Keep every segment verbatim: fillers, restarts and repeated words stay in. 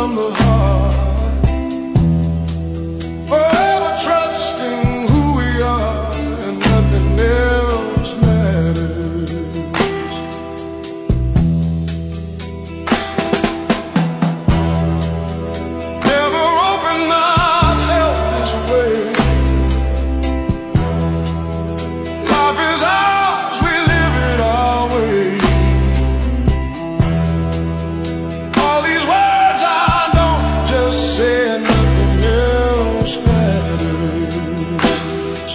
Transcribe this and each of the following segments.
from the heart, forever trusting who we are and nothing else matters. Never open myself this way. Life is ours, we live it our way. All these words I don't just say and nothing else matters.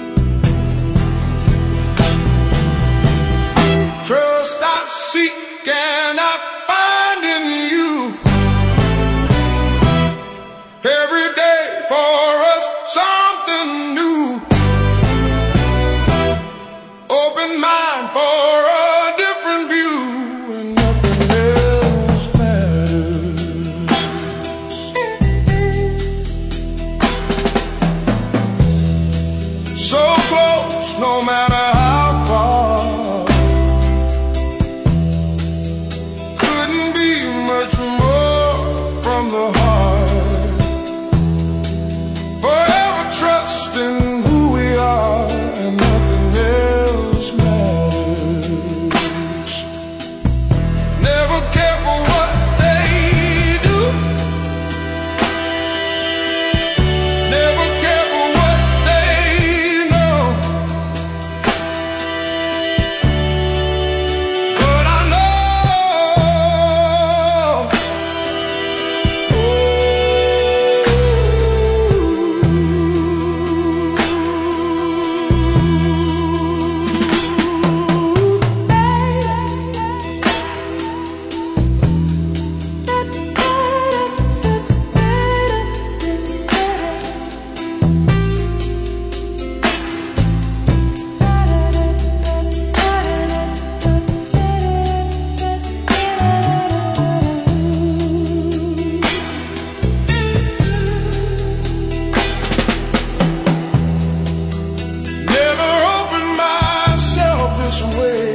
Trust I seek and I find in you. Every day for us something new. Open mind for a different view and nothing else matters. So close, no matter how far. Couldn't be much more from the heart. Forever trusting who we are and nothing else matters. Never care for what they do. Never care for what they know. But I know, never open myself this way.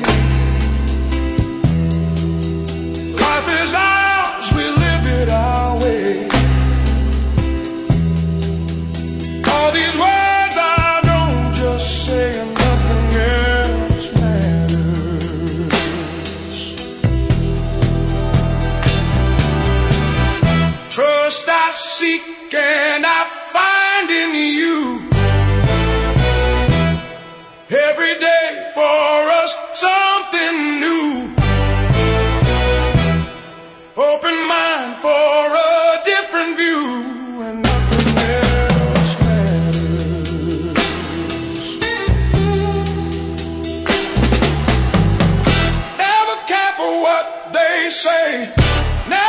Life is ours, we live it our way. All these words I don't just say and nothing else matters. Trust I seek and I find in you. Every day for us something new. Open mind for a different view and nothing else matters. Never care for what they say. Never